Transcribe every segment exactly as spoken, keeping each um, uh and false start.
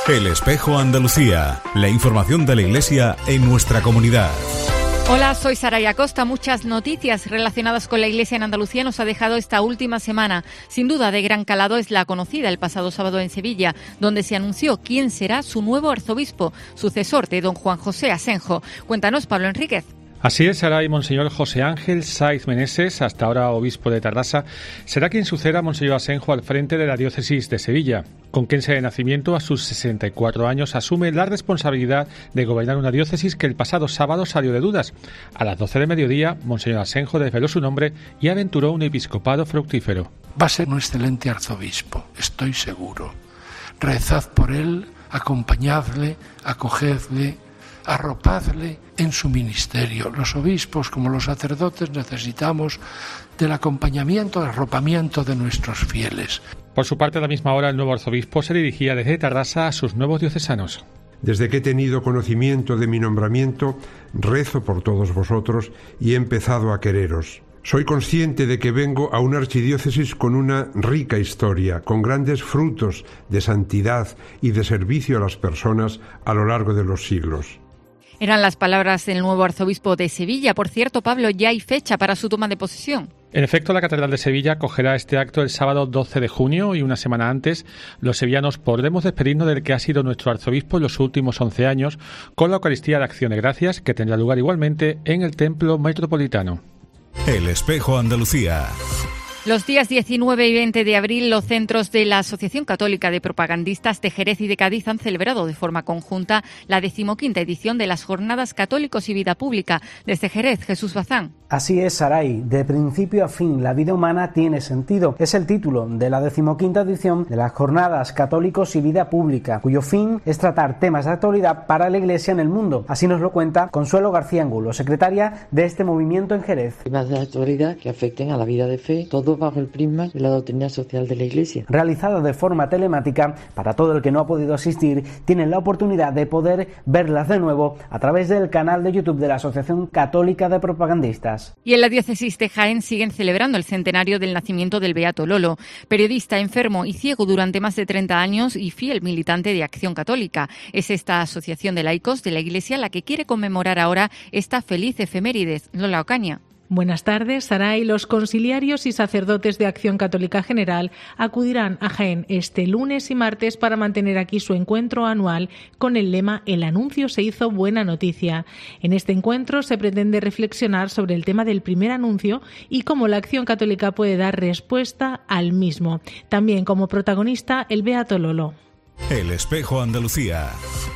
El Espejo Andalucía, la información de la Iglesia en nuestra comunidad. Hola, soy Saraya Costa. Muchas noticias relacionadas con la Iglesia en Andalucía nos ha dejado esta última semana. Sin duda, de gran calado es la conocida el pasado sábado en Sevilla, donde se anunció quién será su nuevo arzobispo, sucesor de don Juan José Asenjo. Cuéntanos, Pablo Enríquez. Así es, Saray. Monseñor José Ángel Saiz Meneses, hasta ahora obispo de Tarrasa, será quien suceda a Monseñor Asenjo al frente de la diócesis de Sevilla. Con quince de nacimiento, a sus sesenta y cuatro años, asume la responsabilidad de gobernar una diócesis que el pasado sábado salió de dudas. A las doce de mediodía, Monseñor Asenjo desveló su nombre y aventuró un episcopado fructífero. Va a ser un excelente arzobispo, estoy seguro. Rezad por él, acompañadle, acogedle, arropadle en su ministerio. Los obispos, como los sacerdotes, necesitamos del acompañamiento, del arropamiento de nuestros fieles. Por su parte, a la misma hora, el nuevo arzobispo se dirigía desde Tarrasa a sus nuevos diocesanos. Desde que he tenido conocimiento de mi nombramiento, rezo por todos vosotros y he empezado a quereros. Soy consciente de que vengo a una archidiócesis con una rica historia, con grandes frutos de santidad y de servicio a las personas a lo largo de los siglos. Eran las palabras del nuevo arzobispo de Sevilla. Por cierto, Pablo, ya hay fecha para su toma de posesión. En efecto, la Catedral de Sevilla acogerá este acto el sábado doce de junio y una semana antes los sevillanos podremos despedirnos del que ha sido nuestro arzobispo en los últimos once años con la Eucaristía de Acción de Gracias, que tendrá lugar igualmente en el Templo Metropolitano. El Espejo Andalucía. Los días diecinueve y veinte de abril, los centros de la Asociación Católica de Propagandistas de Jerez y de Cádiz han celebrado de forma conjunta la decimoquinta edición de las Jornadas Católicos y Vida Pública. Desde Jerez, Jesús Bazán. Así es, Saray. De principio a fin, la vida humana tiene sentido. Es el título de la decimoquinta edición de las Jornadas Católicos y Vida Pública, cuyo fin es tratar temas de actualidad para la Iglesia en el mundo. Así nos lo cuenta Consuelo García Angulo, secretaria de este movimiento en Jerez. Temas de actualidad que afecten a la vida de fe, todo bajo el prisma de la doctrina social de la Iglesia. Realizada de forma telemática, para todo el que no ha podido asistir, tienen la oportunidad de poder verlas de nuevo a través del canal de YouTube de la Asociación Católica de Propagandistas. Y en la diócesis de Jaén siguen celebrando el centenario del nacimiento del Beato Lolo, periodista, enfermo y ciego durante más de treinta años y fiel militante de Acción Católica. Es esta asociación de laicos de la Iglesia la que quiere conmemorar ahora esta feliz efemérides. Lola Ocaña. Buenas tardes, Saray. Los conciliarios y sacerdotes de Acción Católica General acudirán a Jaén este lunes y martes para mantener aquí su encuentro anual con el lema «El anuncio se hizo buena noticia». En este encuentro se pretende reflexionar sobre el tema del primer anuncio y cómo la Acción Católica puede dar respuesta al mismo. También como protagonista el Beato Lolo. El Espejo Andalucía.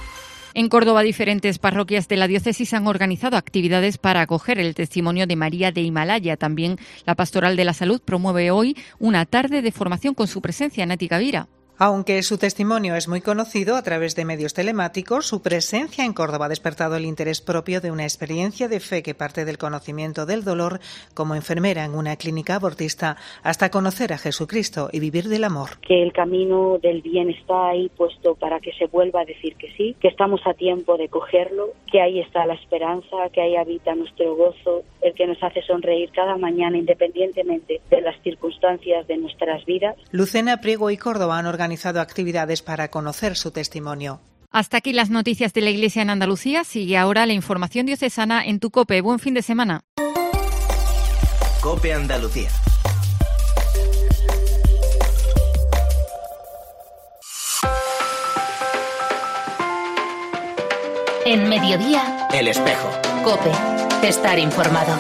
En Córdoba, diferentes parroquias de la diócesis han organizado actividades para acoger el testimonio de María de Himalaya. También la Pastoral de la Salud promueve hoy una tarde de formación con su presencia en Nati Gavira. Aunque su testimonio es muy conocido a través de medios telemáticos, su presencia en Córdoba ha despertado el interés propio de una experiencia de fe que parte del conocimiento del dolor como enfermera en una clínica abortista hasta conocer a Jesucristo y vivir del amor. Que el camino del bien está ahí puesto para que se vuelva a decir que sí, que estamos a tiempo de cogerlo, que ahí está la esperanza, que ahí habita nuestro gozo, el que nos hace sonreír cada mañana independientemente de las circunstancias de nuestras vidas. Lucena Priego y Córdoba han organizado actividades para conocer su testimonio. Hasta aquí las noticias de la Iglesia en Andalucía. Sigue ahora la información diocesana en tu COPE. Buen fin de semana. COPE Andalucía. En Mediodía, El Espejo. COPE. Estar informado.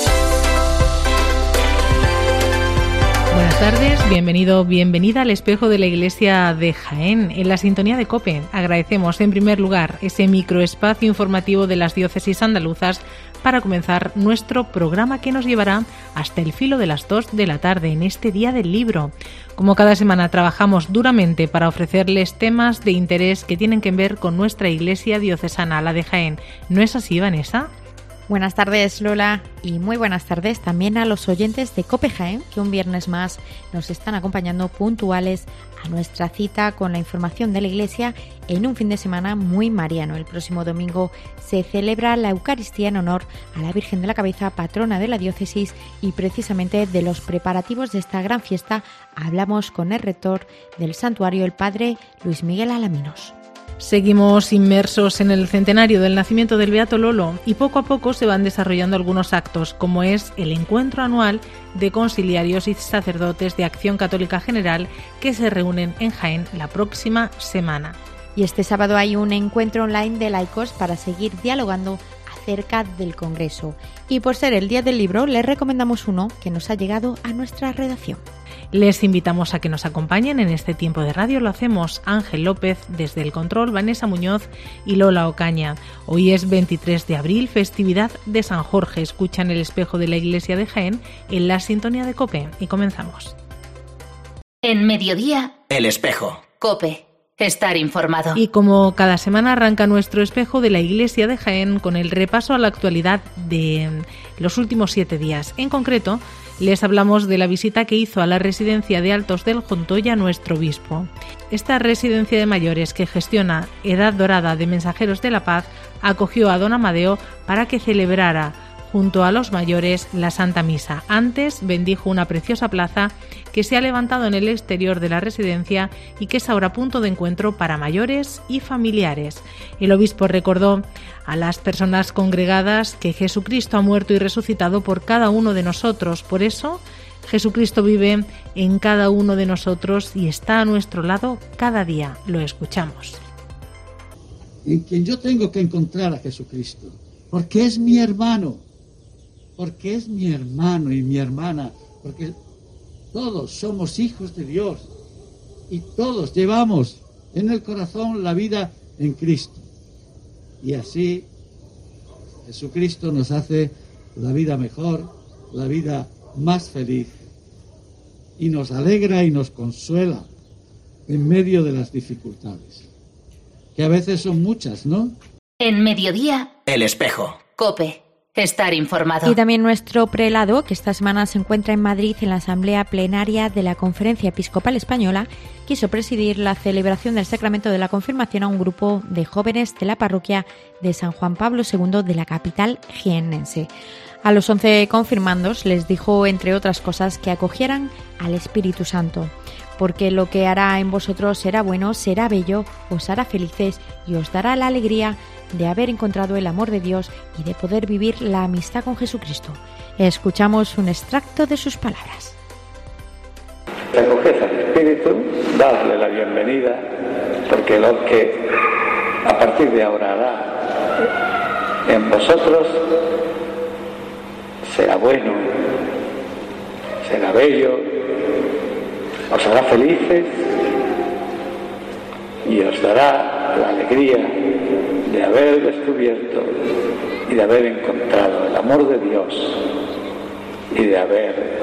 Buenas tardes, bienvenido, bienvenida al Espejo de la Iglesia de Jaén, en la sintonía de COPE. Agradecemos en primer lugar ese microespacio informativo de las diócesis andaluzas para comenzar nuestro programa que nos llevará hasta el filo de las dos de la tarde en este Día del Libro. Como cada semana trabajamos duramente para ofrecerles temas de interés que tienen que ver con nuestra Iglesia diocesana, la de Jaén. ¿No es así, Vanessa? Buenas tardes, Lola, y muy buenas tardes también a los oyentes de COPE Jaén, que un viernes más nos están acompañando puntuales a nuestra cita con la información de la Iglesia en un fin de semana muy mariano. El próximo domingo se celebra la Eucaristía en honor a la Virgen de la Cabeza, patrona de la diócesis, y precisamente de los preparativos de esta gran fiesta hablamos con el rector del santuario, el padre Luis Miguel Alaminos. Seguimos inmersos en el centenario del nacimiento del Beato Lolo y poco a poco se van desarrollando algunos actos, como es el encuentro anual de conciliarios y sacerdotes de Acción Católica General que se reúnen en Jaén la próxima semana. Y este sábado hay un encuentro online de laicos para seguir dialogando acerca del Congreso. Y por ser el Día del Libro, les recomendamos uno que nos ha llegado a nuestra redacción. Les invitamos a que nos acompañen en este tiempo de radio. Lo hacemos Ángel López desde el control, Vanessa Muñoz y Lola Ocaña. Hoy es veintitrés de abril, festividad de San Jorge. Escuchan El Espejo de la Iglesia de Jaén en la sintonía de COPE. Y comenzamos. En Mediodía, El Espejo. COPE. Estar informado. Y como cada semana arranca nuestro Espejo de la Iglesia de Jaén con el repaso a la actualidad de los últimos siete días. En concreto, les hablamos de la visita que hizo a la residencia de Altos del Jontoya nuestro obispo. Esta residencia de mayores que gestiona Edad Dorada de Mensajeros de la Paz acogió a don Amadeo para que celebrara junto a los mayores la Santa Misa. Antes bendijo una preciosa plaza que se ha levantado en el exterior de la residencia y que es ahora punto de encuentro para mayores y familiares. El obispo recordó a las personas congregadas que Jesucristo ha muerto y resucitado por cada uno de nosotros. Por eso, Jesucristo vive en cada uno de nosotros y está a nuestro lado cada día. Lo escuchamos. En quien yo tengo que encontrar a Jesucristo, porque es mi hermano. Porque es mi hermano y mi hermana, porque todos somos hijos de Dios y todos llevamos en el corazón la vida en Cristo. Y así Jesucristo nos hace la vida mejor, la vida más feliz y nos alegra y nos consuela en medio de las dificultades, que a veces son muchas, ¿no? En Mediodía, El Espejo. COPE. Estar informado. Y también nuestro prelado, que esta semana se encuentra en Madrid en la Asamblea Plenaria de la Conferencia Episcopal Española, quiso presidir la celebración del Sacramento de la Confirmación a un grupo de jóvenes de la parroquia de San Juan Pablo segundo de la capital jiennense. A los once confirmandos les dijo, entre otras cosas, que acogieran al Espíritu Santo, porque lo que hará en vosotros será bueno, será bello, os hará felices y os dará la alegría de haber encontrado el amor de Dios y de poder vivir la amistad con Jesucristo. Escuchamos un extracto de sus palabras. Acoged al Espíritu, dadle la bienvenida, porque lo que a partir de ahora hará en vosotros será bueno, será bello, os hará felices y os dará la alegría de haber descubierto y de haber encontrado el amor de Dios y de haber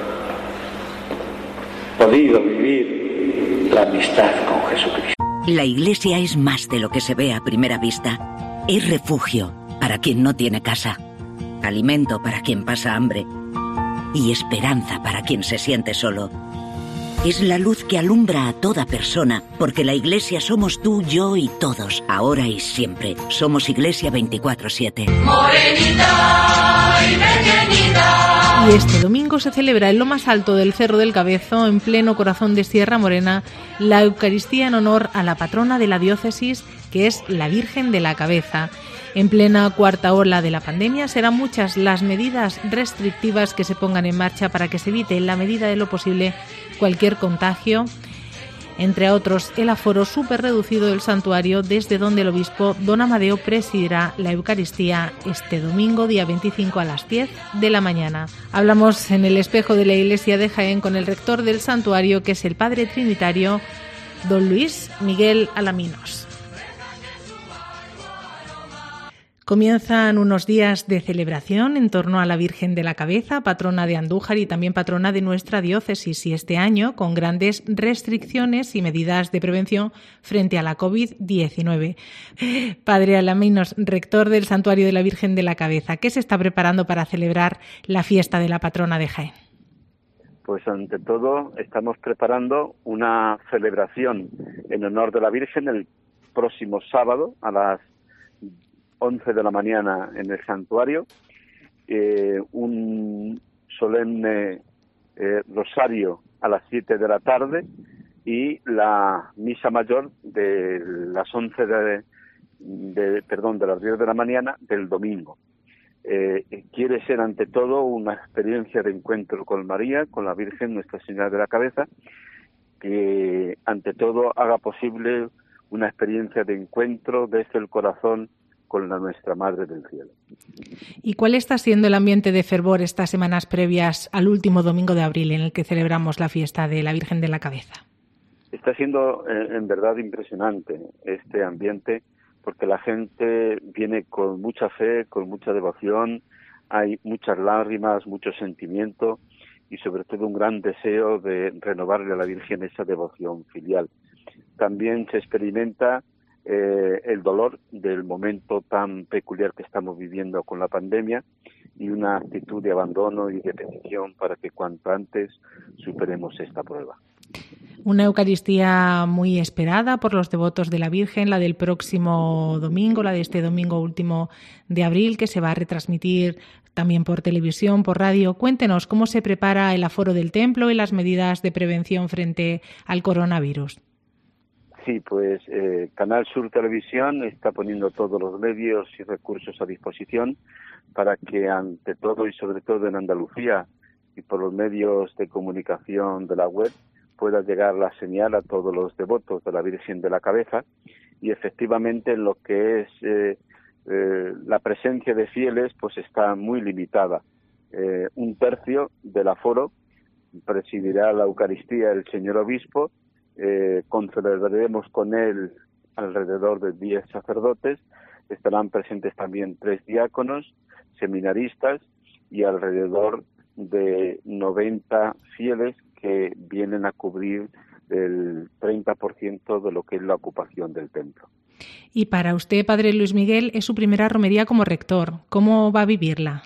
podido vivir la amistad con Jesucristo. La Iglesia es más de lo que se ve a primera vista. Es refugio para quien no tiene casa, alimento para quien pasa hambre y esperanza para quien se siente solo. Es la luz que alumbra a toda persona, porque la Iglesia somos tú, yo y todos, ahora y siempre. Somos Iglesia veinticuatro siete. Morenita y pequeñita. Y este domingo se celebra en lo más alto del Cerro del Cabezo, en pleno corazón de Sierra Morena, la Eucaristía en honor a la patrona de la diócesis, que es la Virgen de la Cabeza. En plena cuarta ola de la pandemia serán muchas las medidas restrictivas que se pongan en marcha para que se evite en la medida de lo posible cualquier contagio, entre otros el aforo súper reducido del santuario, desde donde el obispo don Amadeo presidirá la Eucaristía este domingo, día veinticinco, a las diez de la mañana. Hablamos en el Espejo de la Iglesia de Jaén con el rector del santuario, que es el padre trinitario don Luis Miguel Alaminos. Comienzan unos días de celebración en torno a la Virgen de la Cabeza, patrona de Andújar y también patrona de nuestra diócesis, y este año con grandes restricciones y medidas de prevención frente a la covid diecinueve. Padre Alaminos, rector del Santuario de la Virgen de la Cabeza, ¿qué se está preparando para celebrar la fiesta de la patrona de Jaén? Pues ante todo estamos preparando una celebración en honor de la Virgen el próximo sábado a las once de la mañana en el santuario, eh, un solemne eh, rosario a las siete de la tarde y la misa mayor de las once de, de perdón, de las diez de la mañana del domingo. Eh, quiere ser ante todo una experiencia de encuentro con María, con la Virgen, Nuestra Señora de la Cabeza, que ante todo haga posible una experiencia de encuentro desde el corazón con la Nuestra Madre del Cielo. ¿Y cuál está siendo el ambiente de fervor estas semanas previas al último domingo de abril en el que celebramos la fiesta de la Virgen de la Cabeza? Está siendo eh, en verdad impresionante este ambiente, porque la gente viene con mucha fe, con mucha devoción, hay muchas lágrimas, mucho sentimiento y sobre todo un gran deseo de renovarle a la Virgen esa devoción filial. También se experimenta eh, el dolor del momento tan peculiar que estamos viviendo con la pandemia y una actitud de abandono y de petición para que cuanto antes superemos esta prueba. Una Eucaristía muy esperada por los devotos de la Virgen, la del próximo domingo, la de este domingo último de abril, que se va a retransmitir también por televisión, por radio. Cuéntenos cómo se prepara el aforo del templo y las medidas de prevención frente al coronavirus. Sí, pues eh, Canal Sur Televisión está poniendo todos los medios y recursos a disposición para que ante todo y sobre todo en Andalucía y por los medios de comunicación de la web pueda llegar la señal a todos los devotos de la Virgen de la Cabeza y efectivamente en lo que es eh, eh, la presencia de fieles pues está muy limitada. Eh, un tercio del aforo presidirá la Eucaristía el señor obispo, eh, concelebraremos con él alrededor de diez sacerdotes, estarán presentes también tres diáconos, seminaristas y alrededor de noventa fieles que vienen a cubrir el treinta por ciento de lo que es la ocupación del templo. Y para usted, Padre Luis Miguel, es su primera romería como rector. ¿Cómo va a vivirla?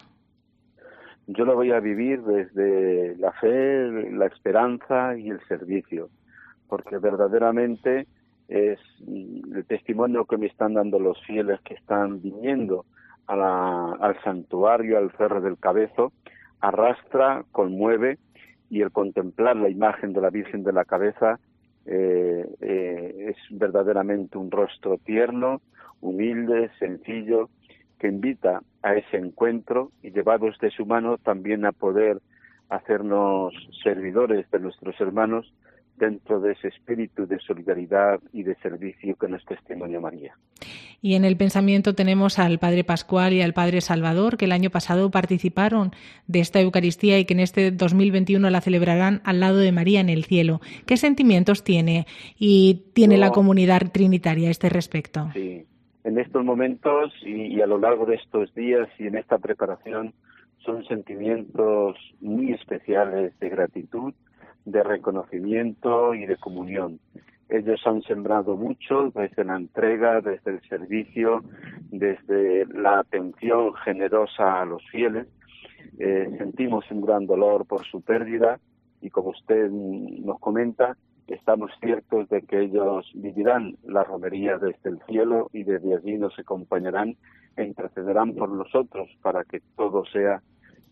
Yo lo voy a vivir desde la fe, la esperanza y el servicio, porque verdaderamente es el testimonio que me están dando los fieles que están viniendo a la, al santuario, al Cerro del Cabezo, arrastra, conmueve, y el contemplar la imagen de la Virgen de la Cabeza eh, eh, es verdaderamente un rostro tierno, humilde, sencillo, que invita a ese encuentro y llevados de su mano también a poder hacernos servidores de nuestros hermanos dentro de ese espíritu de solidaridad y de servicio que nos testimonia María. Y en el pensamiento tenemos al Padre Pascual y al Padre Salvador, que el año pasado participaron de esta Eucaristía y que en este dos mil veintiuno la celebrarán al lado de María en el cielo. ¿Qué sentimientos tiene y tiene no, la comunidad trinitaria a este respecto? Sí, en estos momentos y, y a lo largo de estos días y en esta preparación son sentimientos muy especiales de gratitud, de reconocimiento y de comunión. Ellos han sembrado mucho desde la entrega, desde el servicio, desde la atención generosa a los fieles. Eh, sentimos un gran dolor por su pérdida y como usted nos comenta, estamos ciertos de que ellos vivirán la romería desde el cielo y desde allí nos acompañarán e intercederán por nosotros para que todo sea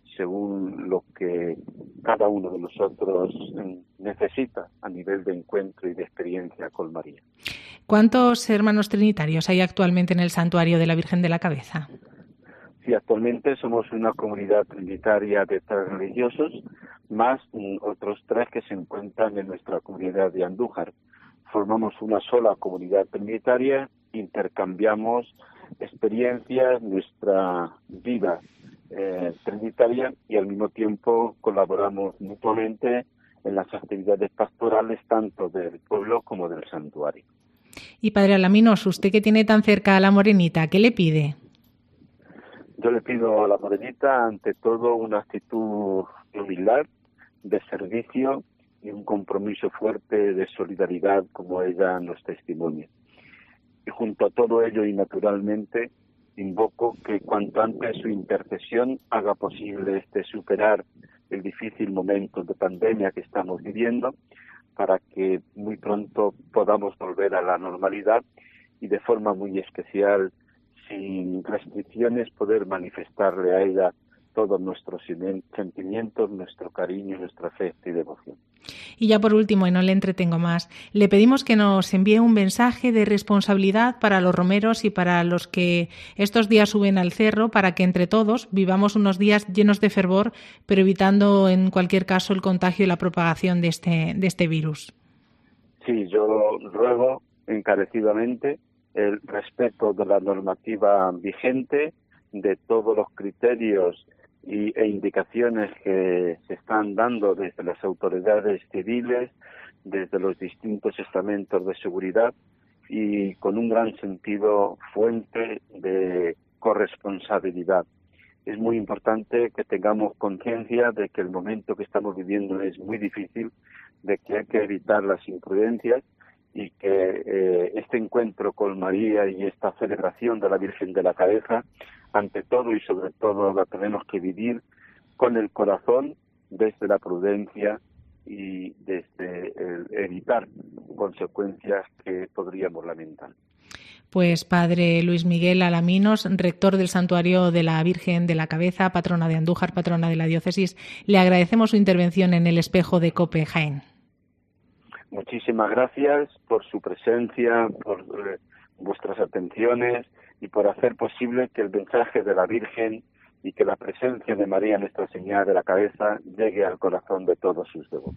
según lo que cada uno de nosotros necesita a nivel de encuentro y de experiencia con María. ¿Cuántos hermanos trinitarios hay actualmente en el Santuario de la Virgen de la Cabeza? Sí, actualmente somos una comunidad trinitaria de tres religiosos, más otros tres que se encuentran en nuestra comunidad de Andújar. Formamos una sola comunidad trinitaria, intercambiamos experiencias, nuestra vida Eh, trinitaria y al mismo tiempo colaboramos mutuamente en las actividades pastorales tanto del pueblo como del santuario. Y Padre Alaminos, usted que tiene tan cerca a la Morenita, ¿qué le pide? Yo le pido a la Morenita ante todo una actitud de humildad, de servicio y un compromiso fuerte de solidaridad como ella nos testimonia. Y junto a todo ello y naturalmente invoco que cuanto antes su intercesión haga posible este superar el difícil momento de pandemia que estamos viviendo para que muy pronto podamos volver a la normalidad y de forma muy especial, sin restricciones, poder manifestarle a ella todos nuestros sentimientos, nuestro cariño, nuestro afecto y devoción. Y ya por último, y no le entretengo más, le pedimos que nos envíe un mensaje de responsabilidad para los romeros y para los que estos días suben al cerro, para que entre todos vivamos unos días llenos de fervor, pero evitando en cualquier caso el contagio y la propagación de este, de este virus. Sí, yo ruego encarecidamente el respeto de la normativa vigente, de todos los criterios y, e indicaciones que se están dando desde las autoridades civiles, desde los distintos estamentos de seguridad, y con un gran sentido fuente de corresponsabilidad. Es muy importante que tengamos conciencia de que el momento que estamos viviendo es muy difícil, de que hay que evitar las imprudencias y que eh, este encuentro con María y esta celebración de la Virgen de la Cabeza, ante todo y sobre todo, la tenemos que vivir con el corazón, desde la prudencia y desde el evitar consecuencias que podríamos lamentar. Pues Padre Luis Miguel Alaminos, rector del Santuario de la Virgen de la Cabeza, patrona de Andújar, patrona de la diócesis, le agradecemos su intervención en el Espejo de COPE Jaén. Muchísimas gracias por su presencia, por eh, vuestras atenciones y por hacer posible que el mensaje de la Virgen y que la presencia de María, Nuestra Señora de la Cabeza, llegue al corazón de todos sus devotos.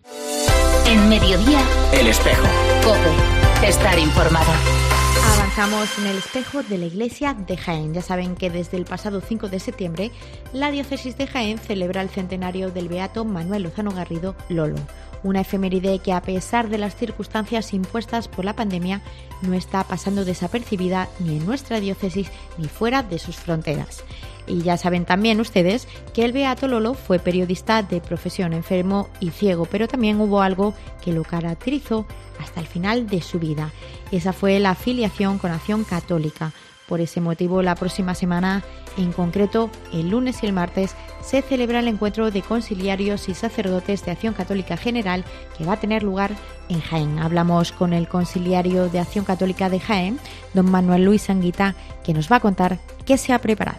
En Mediodía, El Espejo. COPE. Estar informado. Avanzamos en el Espejo de la Iglesia de Jaén. Ya saben que desde el pasado cinco de septiembre la diócesis de Jaén celebra el centenario del beato Manuel Lozano Garrido Lolo. Una efeméride que, a pesar de las circunstancias impuestas por la pandemia, no está pasando desapercibida ni en nuestra diócesis ni fuera de sus fronteras. Y ya saben también ustedes que el beato Lolo fue periodista de profesión, enfermo y ciego, pero también hubo algo que lo caracterizó hasta el final de su vida. Esa fue la afiliación con Acción Católica. Por ese motivo, la próxima semana, en concreto el lunes y el martes, se celebra el encuentro de conciliarios y sacerdotes de Acción Católica General, que va a tener lugar en Jaén. Hablamos con el conciliario de Acción Católica de Jaén, don Manuel Luis Anguita, que nos va a contar qué se ha preparado.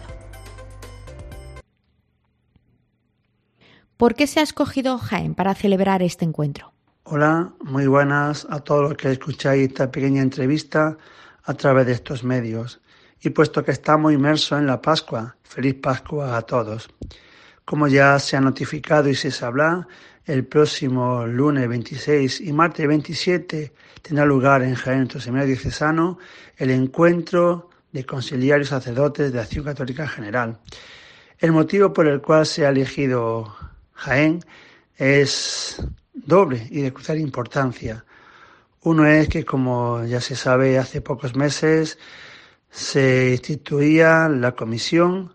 ¿Por qué se ha escogido Jaén para celebrar este encuentro? Hola, muy buenas a todos los que escucháis esta pequeña entrevista a través de estos medios. Y puesto que estamos inmersos en la Pascua, feliz Pascua a todos. Como ya se ha notificado y se sabrá, el próximo lunes veintiséis y martes veintisiete tendrá lugar en Jaén, nuestro seminario diocesano, el encuentro de conciliarios sacerdotes de Acción Católica General. El motivo por el cual se ha elegido Jaén es doble y de crucial importancia. Uno es que, como ya se sabe, hace pocos meses se instituía la comisión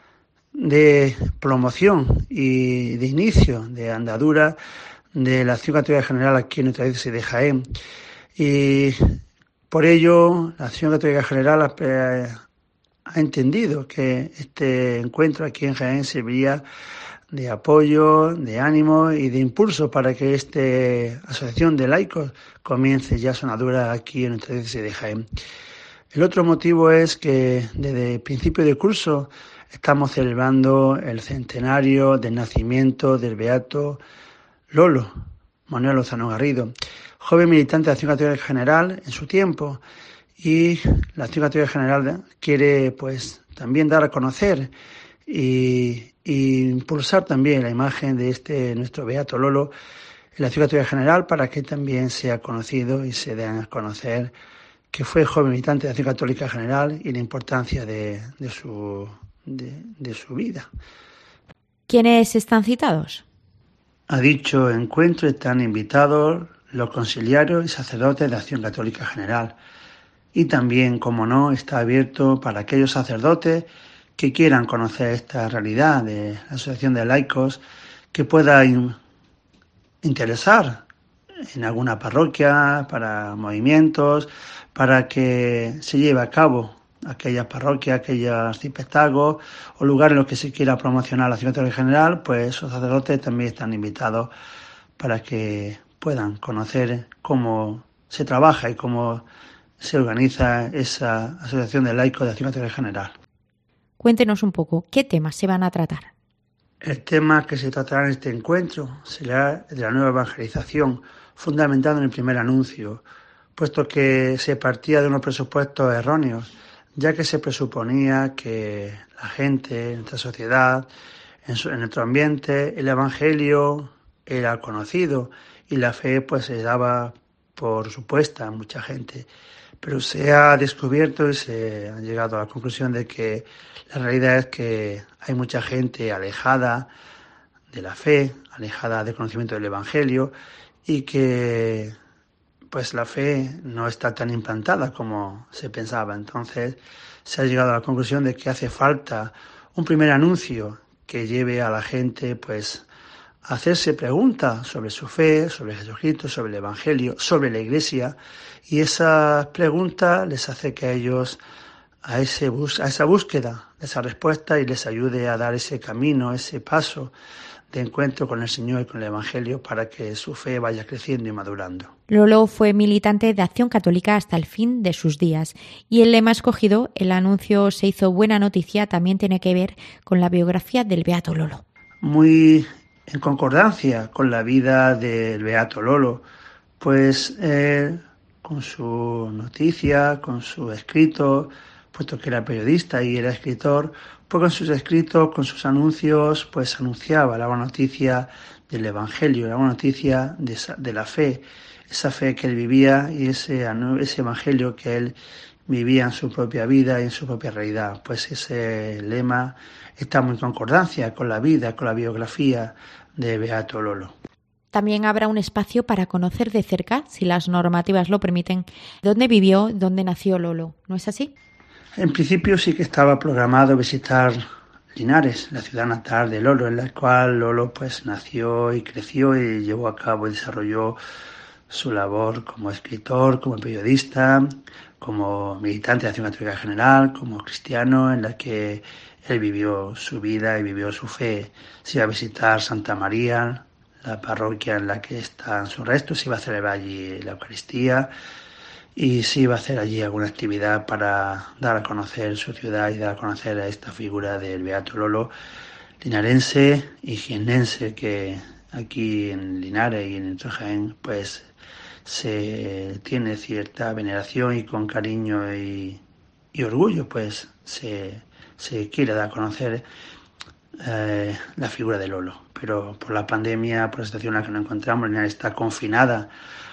de promoción y de inicio de andadura de la Acción Católica General aquí en nuestra diócesis de Jaén. Y por ello, la Acción Católica General ha, ha entendido que este encuentro aquí en Jaén serviría de apoyo, de ánimo y de impulso para que esta asociación de laicos comience ya su andadura aquí en nuestra diócesis de Jaén. El otro motivo es que desde el principio del curso estamos celebrando el centenario del nacimiento del beato Lolo, Manuel Lozano Garrido, joven militante de Acción Católica General en su tiempo, y la Acción Católica General quiere pues también dar a conocer y, y impulsar también la imagen de este nuestro beato Lolo en la Acción Católica General para que también sea conocido y se den a conocer que fue joven militante de Acción Católica General y la importancia de, de, su, de, de su vida. ¿Quiénes están citados? A dicho encuentro están invitados los conciliarios y sacerdotes de Acción Católica General. Y también, como no, está abierto para aquellos sacerdotes que quieran conocer esta realidad de la Asociación de Laicos, que pueda in- interesar en alguna parroquia, para movimientos, para que se lleve a cabo aquellas parroquias, aquellos arciprestazgos o lugares en los que se quiera promocionar la Acción Católica General, pues esos sacerdotes también están invitados para que puedan conocer cómo se trabaja y cómo se organiza esa Asociación de Laicos de Acción Católica General. Cuéntenos un poco, ¿qué temas se van a tratar? El tema que se tratará en este encuentro será de la nueva evangelización, fundamentado en el primer anuncio, puesto que se partía de unos presupuestos erróneos, ya que se presuponía que la gente, en nuestra sociedad, en, su, en nuestro ambiente, el Evangelio era conocido y la fe pues se daba por supuesta a mucha gente. Pero se ha descubierto y se ha llegado a la conclusión de que la realidad es que hay mucha gente alejada de la fe, alejada del conocimiento del Evangelio, y que pues la fe no está tan implantada como se pensaba. Entonces se ha llegado a la conclusión de que hace falta un primer anuncio que lleve a la gente pues a hacerse preguntas sobre su fe, sobre Jesucristo, sobre el Evangelio, sobre la Iglesia, y esas preguntas les hace que a ellos a, ese bus- a esa búsqueda de esa respuesta y les ayude a dar ese camino, ese paso de encuentro con el Señor y con el Evangelio para que su fe vaya creciendo y madurando. Lolo fue militante de Acción Católica hasta el fin de sus días y el lema escogido, el anuncio se hizo buena noticia, también tiene que ver con la biografía del Beato Lolo. Muy en concordancia con la vida del Beato Lolo, pues eh, con su noticia, con su escrito, puesto que era periodista y era escritor, pues con sus escritos, con sus anuncios, pues anunciaba la buena noticia del Evangelio, la buena noticia de, esa, de la fe, esa fe que él vivía y ese, ese Evangelio que él vivía en su propia vida y en su propia realidad. Pues ese lema está muy en concordancia con la vida, con la biografía de Beato Lolo. También habrá un espacio para conocer de cerca, si las normativas lo permiten, dónde vivió, dónde nació Lolo. ¿No es así? En principio sí que estaba programado visitar Linares, la ciudad natal de Lolo, en la cual Lolo pues nació y creció y llevó a cabo y desarrolló su labor como escritor, como periodista, como militante de Acción Católica General, como cristiano, en la que él vivió su vida y vivió su fe. Se iba a visitar Santa María, la parroquia en la que están sus restos, se iba a celebrar allí la Eucaristía y se iba a hacer allí alguna actividad para dar a conocer su ciudad y dar a conocer a esta figura del Beato Lolo, linarense y jiennense, que aquí en Linares y en Jaén pues se tiene cierta veneración y con cariño y, y orgullo pues se, se quiere dar a conocer eh, la figura de Lolo. Pero por la pandemia, por la situación en la que nos encontramos, Linares está confinada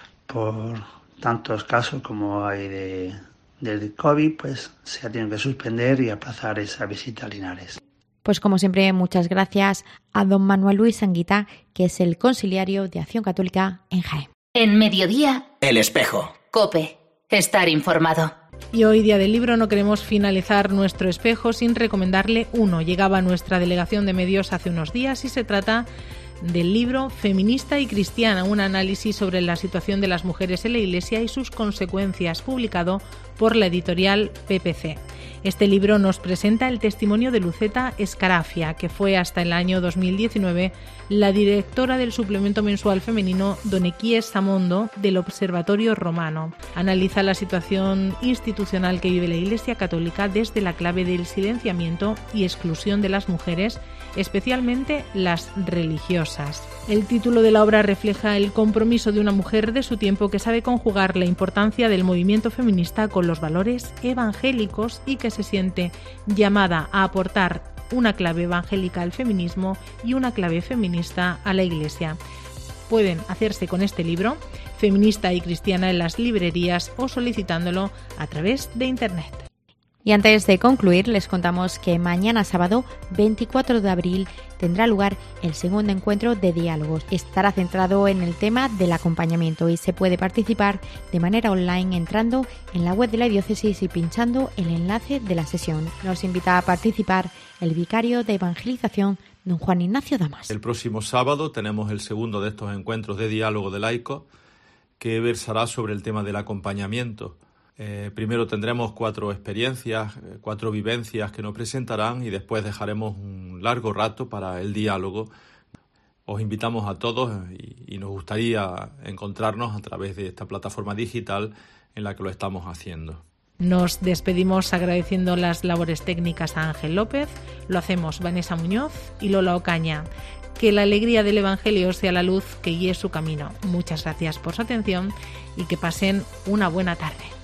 por tantos casos como hay de, del COVID, pues se ha tenido que suspender y aplazar esa visita a Linares. Pues como siempre, muchas gracias a don Manuel Luis Anguita, que es el conciliario de Acción Católica en Jaén. En Mediodía, El Espejo. COPE. Estar informado. Y hoy, Día del Libro, no queremos finalizar nuestro espejo sin recomendarle uno. Llegaba a nuestra delegación de medios hace unos días y se trata del libro Feminista y Cristiana, un análisis sobre la situación de las mujeres en la Iglesia y sus consecuencias, publicado por la editorial P P C. Este libro nos presenta el testimonio de Luceta Escarafia, que fue hasta el año dos mil diecinueve la directora del suplemento mensual femenino Donequies Samondo del Observatorio Romano. Analiza la situación institucional que vive la Iglesia Católica desde la clave del silenciamiento y exclusión de las mujeres, especialmente las religiosas. El título de la obra refleja el compromiso de una mujer de su tiempo que sabe conjugar la importancia del movimiento feminista con los valores evangélicos y que se siente llamada a aportar una clave evangélica al feminismo y una clave feminista a la Iglesia. Pueden hacerse con este libro, Feminista y Cristiana, en las librerías o solicitándolo a través de Internet. Y antes de concluir, les contamos que mañana sábado, veinticuatro de abril, tendrá lugar el segundo encuentro de diálogos. Estará centrado en el tema del acompañamiento y se puede participar de manera online entrando en la web de la diócesis y pinchando el enlace de la sesión. Nos invita a participar el vicario de evangelización, don Juan Ignacio Damas. El próximo sábado tenemos el segundo de estos encuentros de diálogo de laicos que versará sobre el tema del acompañamiento. Eh, primero tendremos cuatro experiencias, eh, cuatro vivencias que nos presentarán y después dejaremos un largo rato para el diálogo. Os invitamos a todos y, y nos gustaría encontrarnos a través de esta plataforma digital en la que lo estamos haciendo. Nos despedimos agradeciendo las labores técnicas a Ángel López, lo hacemos Vanessa Muñoz y Lola Ocaña. Que la alegría del Evangelio sea la luz que guíe su camino. Muchas gracias por su atención y que pasen una buena tarde.